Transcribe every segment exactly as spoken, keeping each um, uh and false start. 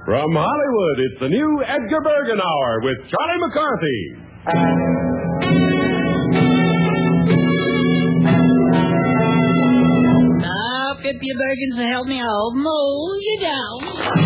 From Hollywood, it's the new Edgar Bergen Hour with Charlie McCarthy. Now, if you Bergens will help me out, mold you down.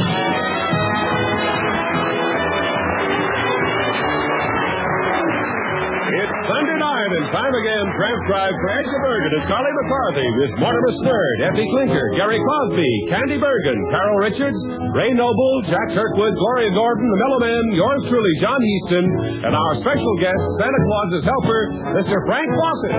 It's Sunday night and time again transcribed for Edgar Bergen and Charlie McCarthy with Mortimer Snerd, Effie Clinker, Gary Crosby, Candy Bergen, Carol Richards, Ray Noble, Jack Kirkwood, Gloria Gordon, the Mellow Men, yours truly, John Easton, and our special guest, Santa Claus's helper, Mister Frank Fawcett.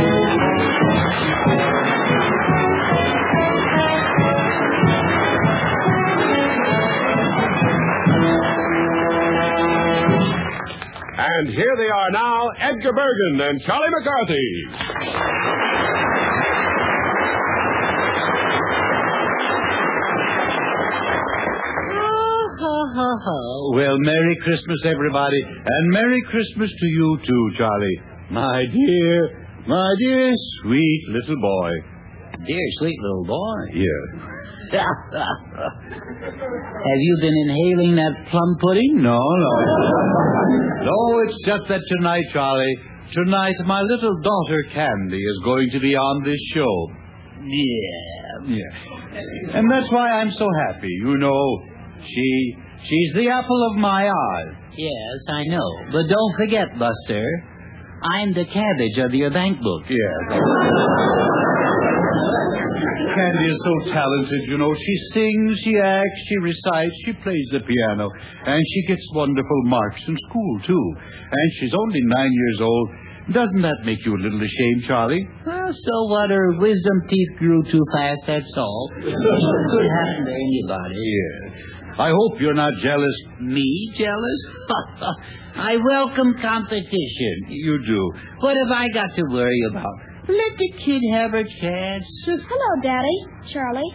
And here they are now, Edgar Bergen and Charlie McCarthy. Well, Merry Christmas, everybody, and Merry Christmas to you, too, Charlie. My dear, my dear, sweet little boy. Dear, sweet little boy. Yes. Have you been inhaling that plum pudding? No, no. No, it's just that tonight, Charlie, tonight my little daughter, Candy, is going to be on this show. Yeah. Yeah. And that's why I'm so happy. You know, she... She's the apple of my eye. Yes, I know. But don't forget, Buster, I'm the cabbage of your bank book. Yes. Candy is so talented, you know. She sings, she acts, she recites, she plays the piano. And she gets wonderful marks in school, too. And she's only nine years old. Doesn't that make you a little ashamed, Charlie? Well, so what? Her wisdom teeth grew too fast, that's all. It could happen to anybody. Yeah. I hope you're not jealous. Me jealous? I welcome competition. You do. What have I got to worry about? Let the kid have her chance. Hello, Daddy. Charlie.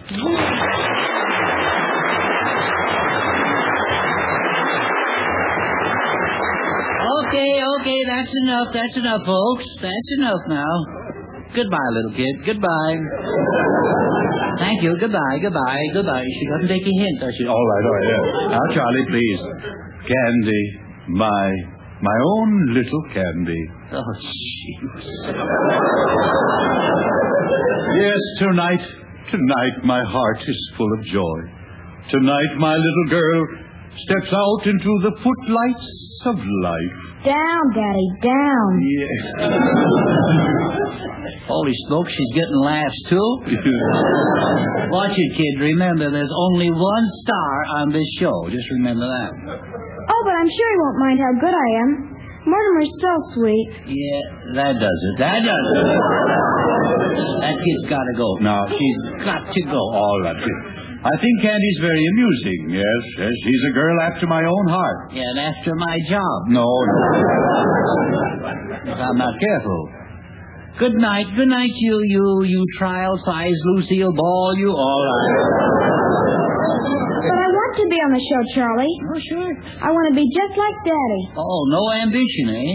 Okay, okay, that's enough. That's enough, folks. That's enough now. Goodbye, little kid. Goodbye. Thank you. Goodbye, goodbye, goodbye. She doesn't take a hint, does she? All right, all right. Yeah. Now, Charlie, please. Candy, my, my own little Candy. Oh, jeez. Yes, tonight, tonight my heart is full of joy. Tonight my little girl steps out into the footlights of life. Down, Daddy, down. Yeah. Holy smoke, she's getting laughs, too. Watch it, kid. Remember, there's only one star on this show. Just remember that. Oh, but I'm sure he won't mind how good I am. Mortimer's so sweet. Yeah, that does it. That does it. That kid's got to go. No, she's got to go. All right. I think Candy's very amusing. Yes, yes. She's a girl after my own heart. Yeah, and after my job. No, no. If I'm not careful. Good night. Good night, you, you, you trial-sized Lucille Ball. You all right. But I want to be on the show, Charlie. Oh, sure. I want to be just like Daddy. Oh, no ambition, eh?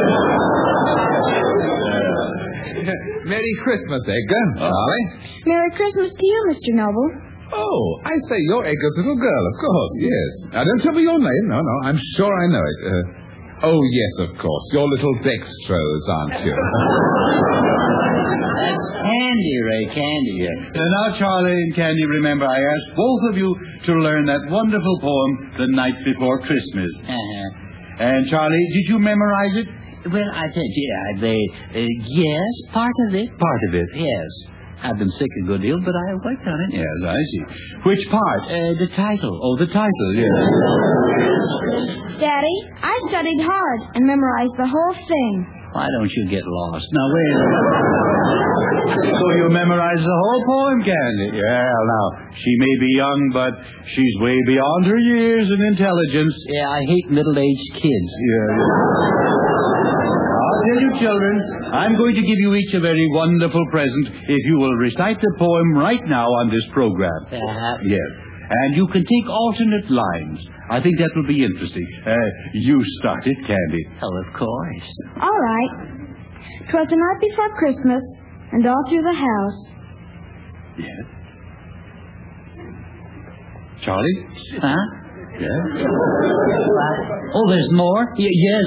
Merry Christmas, Edgar. Charlie. Merry Christmas to you, Mister Noble. Oh, I say you're Edgar's little girl, of course, yes. Now, don't tell me your name. No, no, I'm sure I know it. Uh, oh, yes, of course. Your little dextrose, aren't you? That's Candy, Ray, Candy. Yeah. So now, Charlie and Candy, remember, I asked both of you to learn that wonderful poem, The Night Before Christmas. Uh-huh. And, Charlie, did you memorize it? Well, I said, yeah, they, uh, yes, part of it. Part of it. Yes. I've been sick a good deal, but I worked on it. Yes, I see. Which part? Uh, the title. Oh, the title, yes. Daddy, I studied hard and memorized the whole thing. Why don't you get lost? Now, wait a minute. So you memorized the whole poem, Candy? Yeah, now, she may be young, but she's way beyond her years in intelligence. Yeah, I hate middle-aged kids. Yeah. I'll tell you, children, I'm going to give you each a very wonderful present if you will recite the poem right now on this program. Uh-huh. Yes. And you can take alternate lines. I think that will be interesting. Uh, you start it, Candy. Oh, of course. All right. 'Twas the night before Christmas, and all through the house. Yes. Charlie? Huh? Yes? Oh, there's more? Y- yes.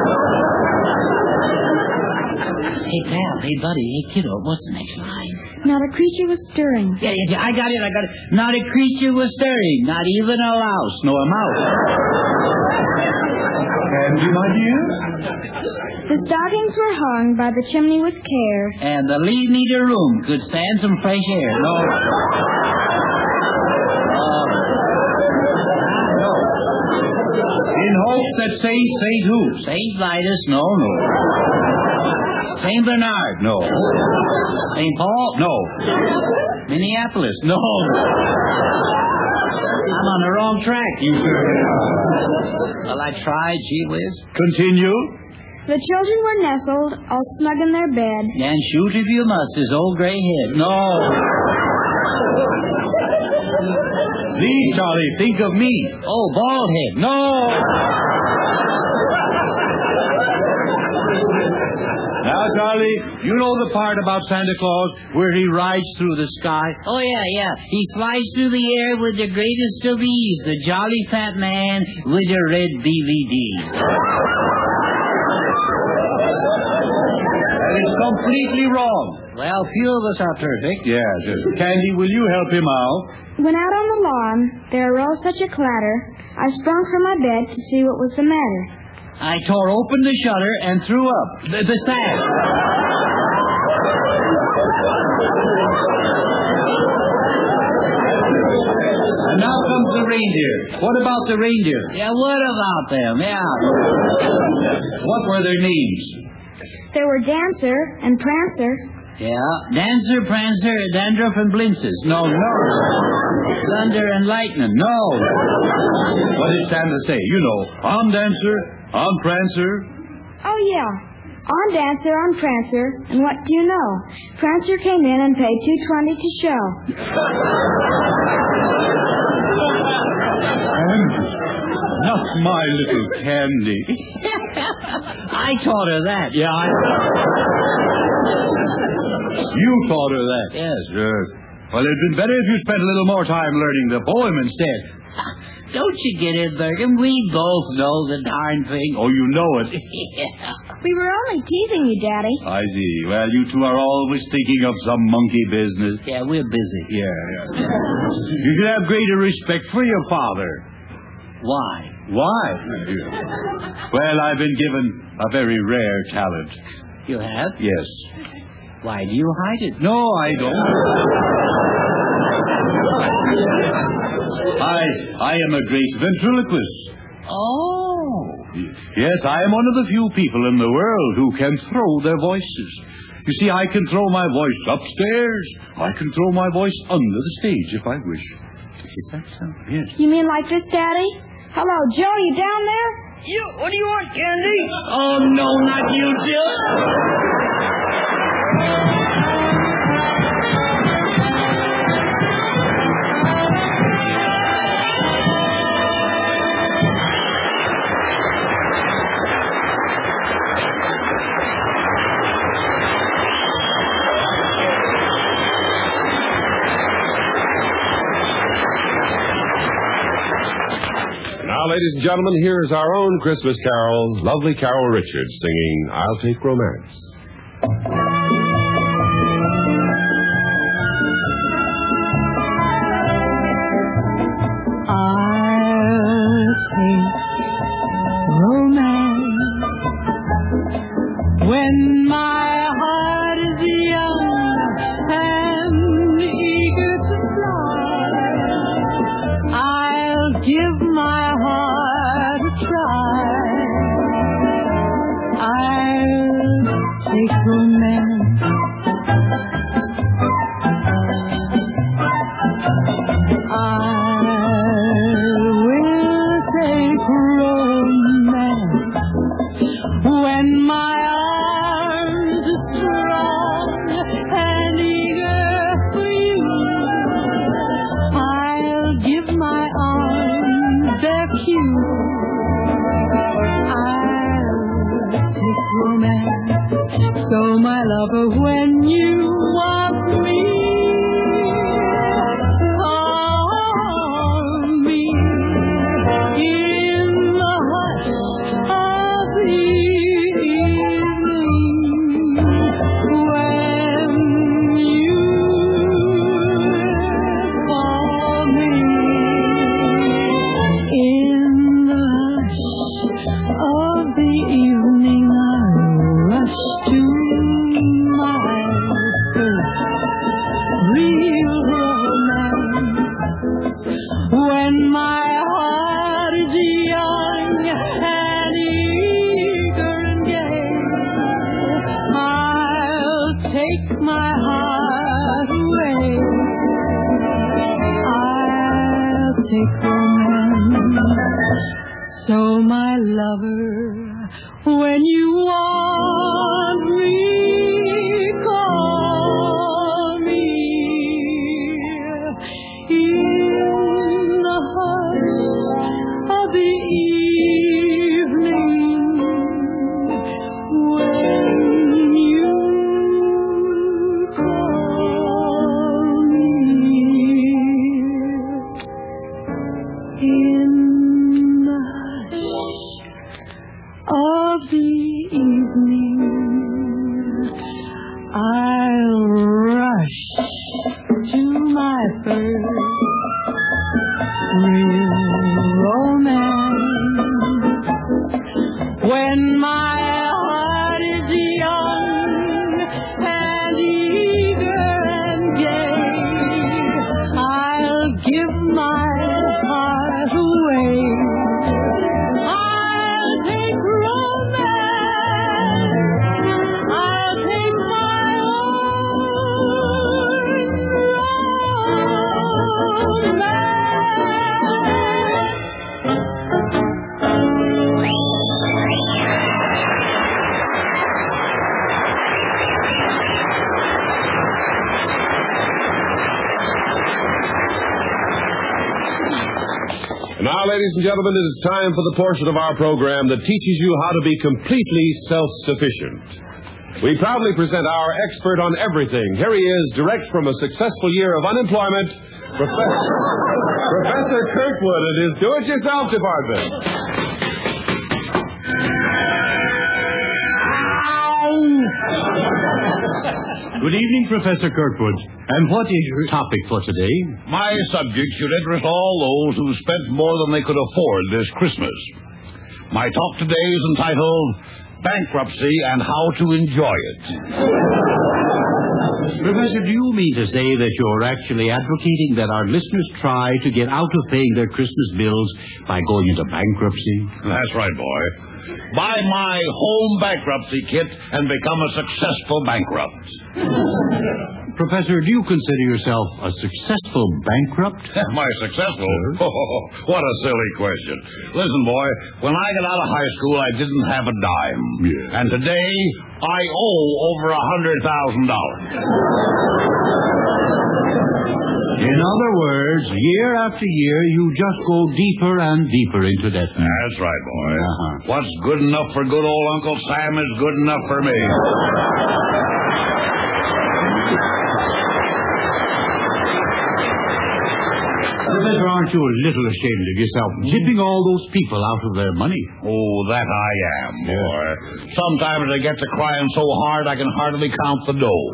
Hey, pal. Hey, buddy. Hey, kiddo. What's the next line? Not a creature was stirring. Yeah, yeah, yeah, I got it, I got it. Not a creature was stirring. Not even a louse. No, a mouse. Candy, my dear? The stockings were hung by the chimney with care. And the lead needed room could stand some fresh air. No. Uh, no. In hopes that Saint, Saint who? Saint Vitus, no, no. Saint Bernard, no. Saint Paul, no. Minneapolis, no. I'm on the wrong track, you sir. Well, I tried, gee whiz. Continue. The children were nestled, all snug in their bed. And shoot if you must, his old gray head. No. Please, Charlie, think of me. Oh, bald head. No. Now, Charlie, you know the part about Santa Claus where he rides through the sky? Oh, yeah, yeah. He flies through the air with the greatest of ease. The jolly fat man with the red D V Ds. That is completely wrong. Well, few of us are perfect. Yeah, just Candy, will you help him out? When out on the lawn, there arose such a clatter, I sprung from my bed to see what was the matter. I tore open the shutter and threw up the, the sack. And now comes the reindeer. What about the reindeer? Yeah, what about them? Yeah. What were their names? There were Dancer and Prancer. Yeah. Dancer, Prancer, Dandruff, and Blintzes. No, no. Thunder and Lightning. No. What did Santa say? You know, I'm Dancer, I'm Prancer. Oh, yeah. On Dancer, on Prancer, and what do you know? Prancer came in and paid two twenty to show. Candy. Not my little Candy. I taught her that. Yeah, I... You taught her that. Yes. Yes. Well, it'd been better if you spent a little more time learning the poem instead. Don't you get it, Bergen? We both know the darn thing. Oh, you know it. Yeah. We were only teasing you, Daddy. I see. Well, you two are always thinking of some monkey business. Yeah, we're busy. Yeah, yeah. You should have greater respect for your father. Why? Why? Well, I've been given a very rare talent. You have? Yes. Why do you hide it? No, I don't. I I am a great ventriloquist. Oh. Yes, I am one of the few people in the world who can throw their voices. You see, I can throw my voice upstairs. I can throw my voice under the stage if I wish. Is that so? Yes. You mean like this, Daddy? Hello, Joe, you down there? You, what do you want, Candy? Oh, no, not you, Jill. Now, ladies and gentlemen, here's our own Christmas carol, lovely Carol Richards singing I'll Take Romance. I'll take romance when my heart is young and eager to fly. I'll give my heart a try. I'll take romance. I will take romance when my arms are strong and eager for you. I'll give my arms their cue. I'll take romance. So, my lover, when you want me, call me. when my heart is young and eager and gay. I'll take my heart away. I'll take romance. So my lover, when you want me, call me. In the hush of the evening, when you call me. In the hush of the evening, I'll rush to my first real romance. When my heart is young and eager and gay, I'll give my heart away. I'll take romance. I'll take my own Now, ladies and gentlemen, it is time for the portion of our program that teaches you how to be completely self-sufficient. We proudly present our expert on everything. Here he is, direct from a successful year of unemployment, Professor, Professor Kirkwood and his do-it-yourself department. Good evening, Professor Kirkwood. And what is your topic for today? My subject should interest all those who spent more than they could afford this Christmas. My talk today is entitled Bankruptcy and How to Enjoy It. Professor, do you mean to say that you're actually advocating that our listeners try to get out of paying their Christmas bills by going into bankruptcy? That's right, boy. Buy my home bankruptcy kit and become a successful bankrupt. Professor, do you consider yourself a successful bankrupt? Am I successful? Oh, what a silly question. Listen, boy, when I got out of high school, I didn't have a dime. Yeah. And today, I owe over a hundred thousand dollars. In other words, year after year, you just go deeper and deeper into debt. That's right, boy. Uh-huh. What's good enough for good old Uncle Sam is good enough for me. Professor, aren't you a little ashamed of yourself, tipping all those people out of their money? Oh, that I am, boy. Sometimes I get to crying so hard I can hardly count the dough.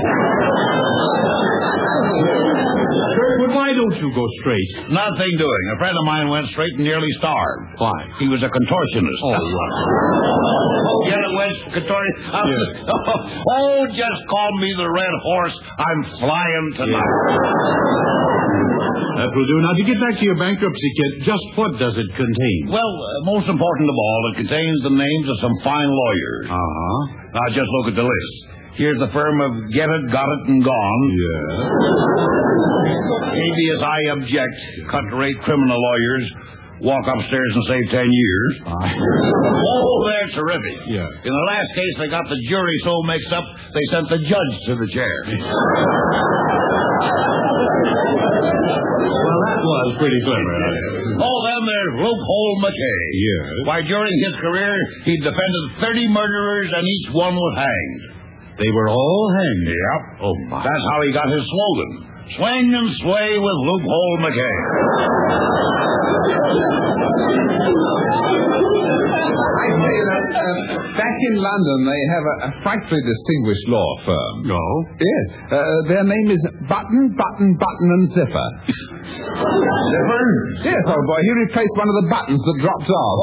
But why don't you go straight? Nothing doing. A friend of mine went straight and nearly starved. Why? He was a contortionist. Oh, right. Oh, get it, West Contortionist? Yeah. Oh, just call me the Red Horse. I'm flying tonight. That will do. Now, to get back to your bankruptcy kit, just what does it contain? Well, uh, most important of all, it contains the names of some fine lawyers. Uh-huh. Now, just look at the list. Here's the firm of Get It, Got It, and Gone. Yeah. Habeas I Object, cut-rate criminal lawyers. Walk upstairs and save ten years. Uh, Oh, they're terrific. Yeah. In the last case, they got the jury so mixed up, they sent the judge to the chair. Well, that was pretty clever. Oh, then there's Loophole McKay. Yes. Why, during his career, he defended thirty murderers, and each one was hanged. They were all hanged. Yep. Oh, my. That's how he got his slogan. Swing and sway with Loophole McKay. I say that uh, back in London they have a, a frightfully distinguished law firm. No? Yes. Uh, their name is Button, Button, Button and Zipper. Zipper? Yes, old boy. He replaced one of the buttons that dropped off.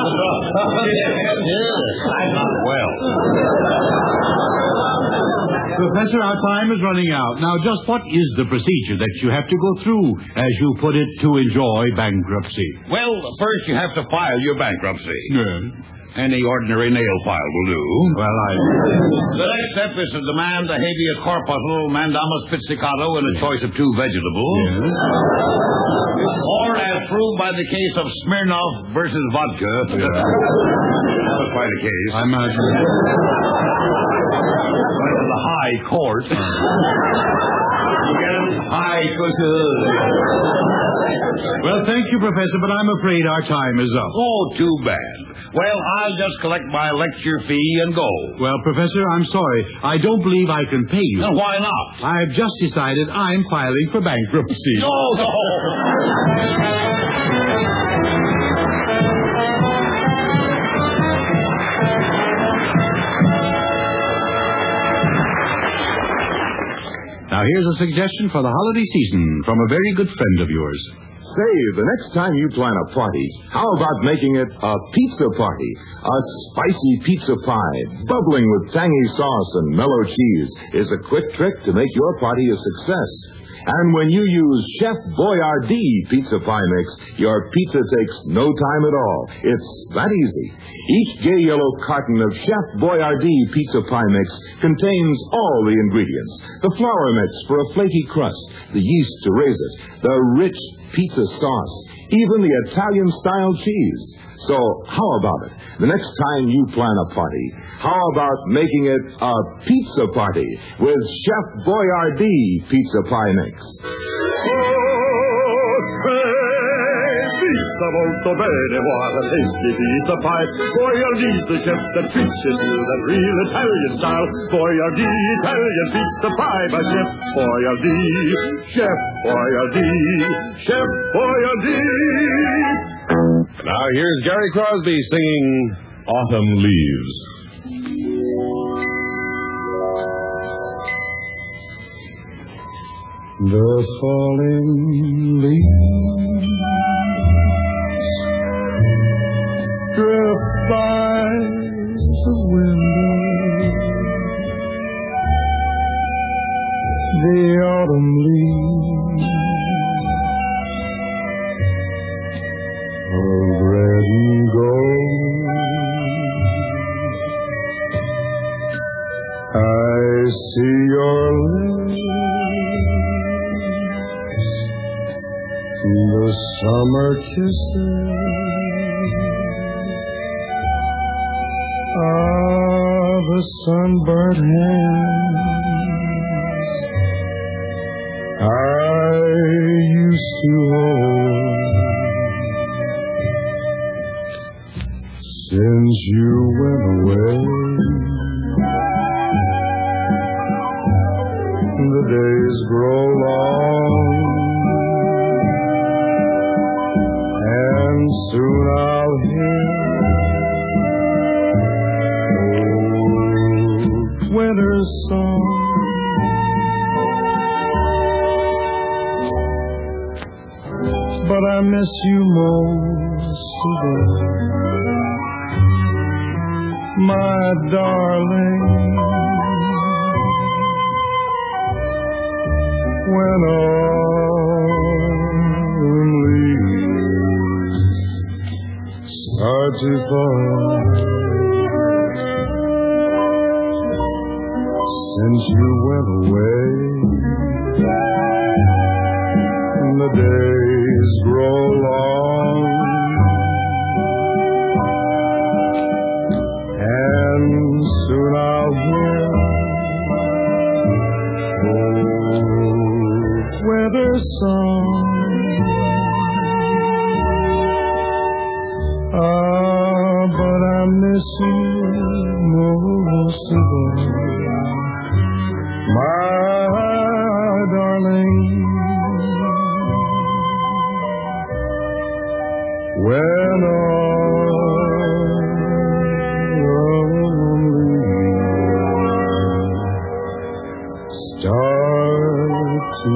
Yes, I'm not well. Professor, our time is running out. Now, just what is the procedure that you have to go through, as you put it, to enjoy bankruptcy? Well, first you have to file your bankruptcy. Yes. Any ordinary nail file will do. Well, I... The next step is to demand a habeas corpus mandamus pizzicato and a choice of two vegetables. Yes. Or as proved by the case of Smirnoff versus vodka. Yeah. That was quite a case. I imagine. Went to the high court. You get it? High court. Well, thank you, Professor, but I'm afraid our time is up. Oh, too bad. Well, I'll just collect my lecture fee and go. Well, Professor, I'm sorry. I don't believe I can pay you. Well, why not? I've just decided I'm filing for bankruptcy. No, no. Now, here's a suggestion for the holiday season from a very good friend of yours. Say, the next time you plan a party, how about making it a pizza party? A spicy pizza pie, bubbling with tangy sauce and mellow cheese, is a quick trick to make your party a success. And when you use Chef Boyardee pizza pie mix, your pizza takes no time at all. It's that easy. Each gay yellow carton of Chef Boyardee pizza pie mix contains all the ingredients. The flour mix for a flaky crust, the yeast to raise it, the rich pizza sauce, even the Italian-style cheese. So, how about it? The next time you plan a party, how about making it a pizza party with Chef Boyardee pizza pie mix? Pizza molto bene, what a tasty pizza pie. Boyardee's the chef that treats you to that real Italian style. Boyardee Italian pizza pie by Chef Boyardee. Chef Boyardee. Chef Boyardee. Now here's Gary Crosby singing Autumn Leaves. The falling leaves drift by the window. The autumn leaves of red and gold. I see your lips, the summer kisses of the sunburnt hands I used to hold. Since you went away, the days grow long, and soon I'll hear old winter's song. But I miss you most of all, my darling. When autumn leaves start to fall, since you went away, the days grow long, and soon I'll hear weather song. Ah, but I miss you most of all, my darling. When autumn leaves start to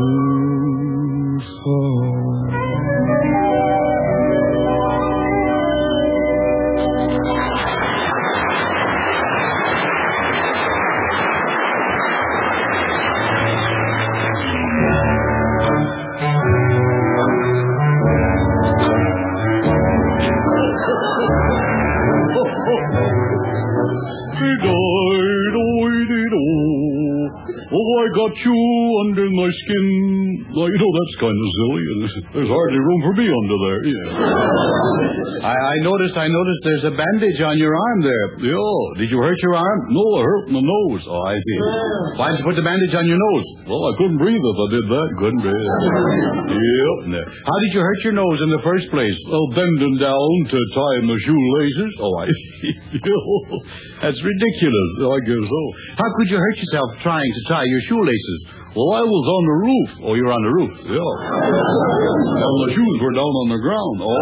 got you under my skin. Well, you know, that's kind of silly. There's hardly room for me under there. Yeah. I, I noticed, I noticed there's a bandage on your arm there. Yeah. Did you hurt your arm? No, I hurt my nose. Oh, I see. Why did you put the bandage on your nose? Well, I couldn't breathe if I did that. Couldn't breathe. Yep. How did you hurt your nose in the first place? Well, bending down to tie my shoelaces. Oh, I see. That's ridiculous. I guess so. How could you hurt yourself trying to tie your shoelaces? Well, I was on the roof. Oh, you're on the roof. Yeah. And the shoes were down on the ground. Oh.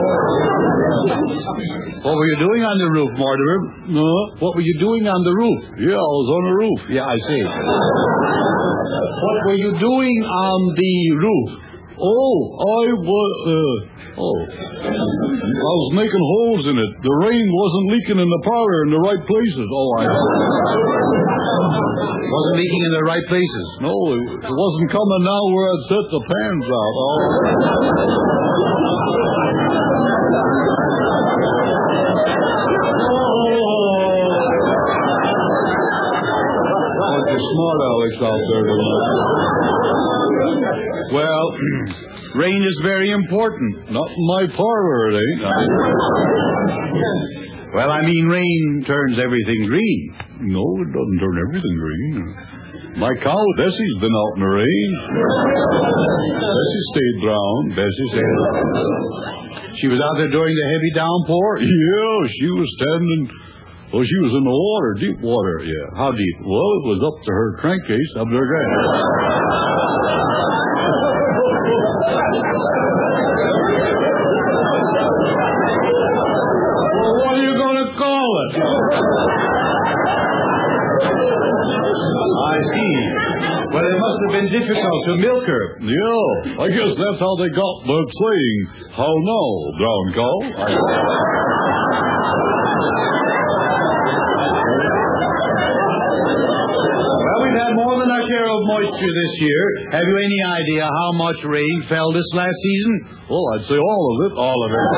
What were you doing on the roof, Mortimer? No. What were you doing on the roof? Yeah, I was on the roof. Yeah, I see. What were you doing on the roof? Oh, I was, uh, oh. I was making holes in it. The rain wasn't leaking in the parlor in the right places. Oh, I... Wasn't leaking in the right places? No, it, it wasn't coming now where I'd set the pans out. Oh. Bunch of smart Alex out there tonight. Well, rain is very important. Not in my parlor, it ain't. Well, I mean, rain turns everything green. No, it doesn't turn everything green. My cow, Bessie's been out in the rain. Bessie stayed brown. Bessie stayed brown. She was out there during the heavy downpour? Yeah, she was standing... Well, she was in the water, deep water, yeah. How deep? Well, it was up to her crankcase, up to her crankcase. Well, what are you going to call it? I see. Well, it must have been difficult to milk her. Yeah, I guess that's how they got the saying, how now, brown cow? More than our share of moisture this year. Have you any idea how much rain fell this last season? Well, I'd say all of it. All of it.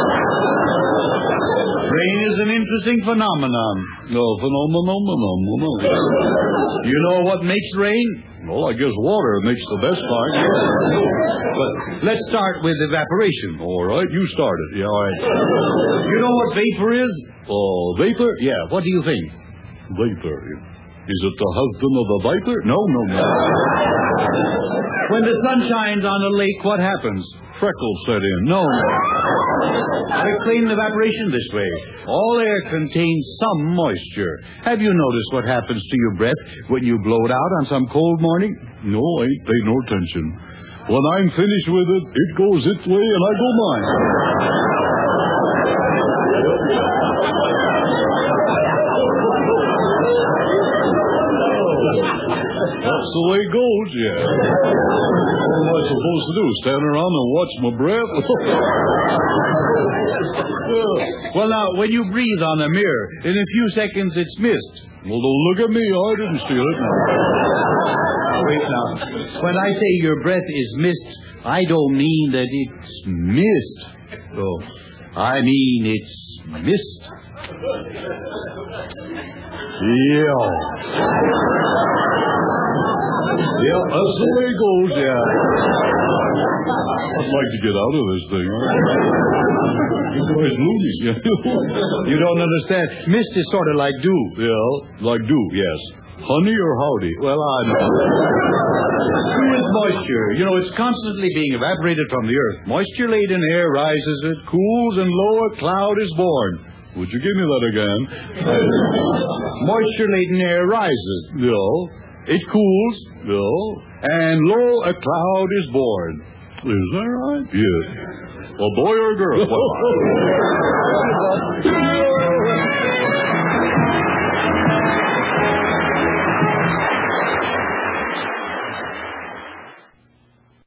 Rain is an interesting phenomenon. No, phenomenon, phenomenon. You know what makes rain? Well, I guess water makes the best part. But let's start with evaporation. All right, you start it. Yeah, all right. You know what vapor is? Oh, vapor? Yeah, what do you think? Vapor, yeah. Is it the husband of the viper? No, no, no. When the sun shines on a lake, what happens? Freckles set in. No, no. I explain evaporation this way. All air contains some moisture. Have you noticed what happens to your breath when you blow it out on some cold morning? No, I ain't paid no attention. When I'm finished with it, it goes its way and I go mine. That's the way it goes, yeah. What am I supposed to do? Stand around and watch my breath? Well, now, when you breathe on a mirror, in a few seconds it's mist. Well, don't look at me. I didn't steal it. Wait now. When I say your breath is mist, I don't mean that it's mist. Oh, I mean it's mist. Yeah. Yeah, that's the way it goes, yeah. I'd like to get out of this thing. You guys loony. You don't understand. Mist is sort of like dew. Yeah, like dew, yes. Honey or howdy? Well, I know. Dew is moisture. You know, it's constantly being evaporated from the earth. Moisture-laden air rises, it cools, and lo, a cloud is born. Would you give me that again? Moisture-laden air rises, you know. It cools, you know, and lo, a cloud is born. Is that right? Yes. A boy or a girl?